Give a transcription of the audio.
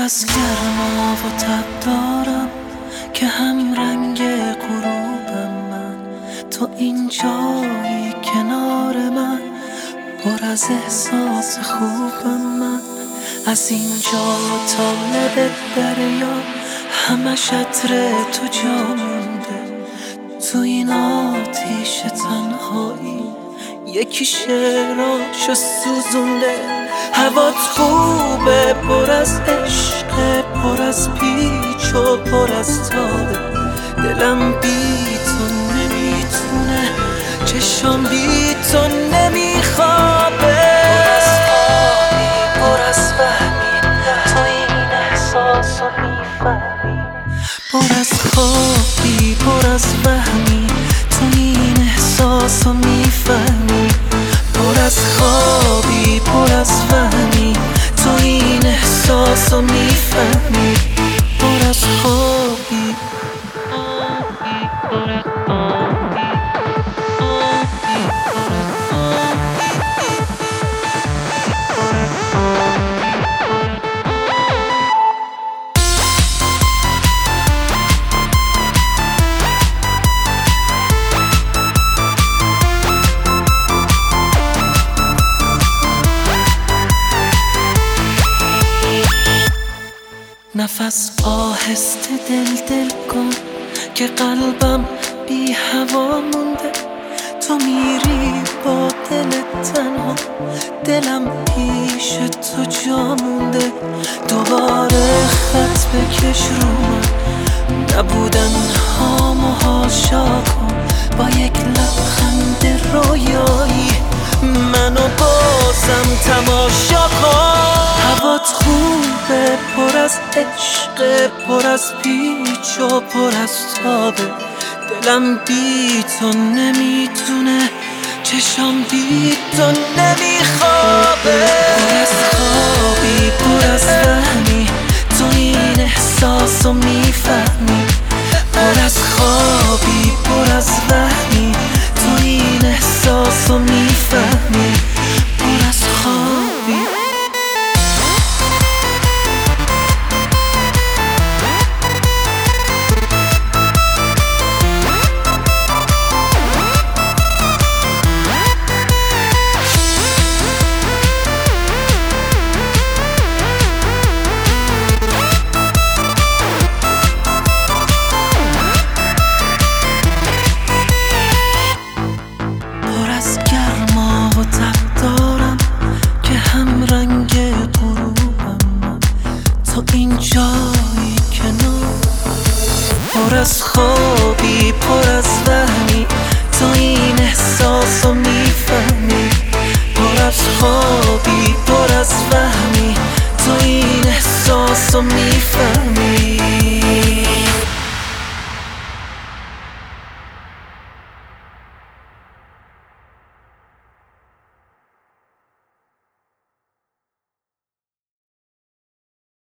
نفس گرما و تب دارم که هم رنگ غروبم من. تو اینجایی کنار من، پر از احساس خوبم من. از اینجا تا لب دریا همش عطر تو جا مونده. تو این آتیش تنهایی یکی شعراشو سوزونده. هوات خوبه، پر از عشق، پر از پیچ و پر از تابه. دلم بی تو نمیتونه، چشم بی تو نمیخوابه. پر از وهمی، تو این احساسو میفهمی. پر از خوابی، پر از وهمی، تو این احساسو میفهمی. پر از خوابی، پر از وهمی، تو این احساسو میفهمی. پر از خوابی، نفس آهسته دل کن که قلبم بی هوا مونده. تو میری با دل تنها، دلم پیش تو جا مونده. دوباره خط بکش رو من، نبودن هامو حاشا کن. با یک لبخند رویایی منو بازم تماشا کن. هوات خوبه، پر از عشق، پر از پیچ و پر از تابه. دلم بی تو نمیتونه، چشم بی تو نمیخوابه. پر از خوابی، پر از وهمی، تو این احساسو میفهمی. پر از خوابی، پر از وهمی، تو این احساسو میفهمی. پر از خوابی، رنگ غروبم من. تو اینجایی کنار، پر از خوابی، پر از وهمی، تو این احساسو میفهمی. پر از خوابی، پر از وهمی، تو این احساسو میفهمی.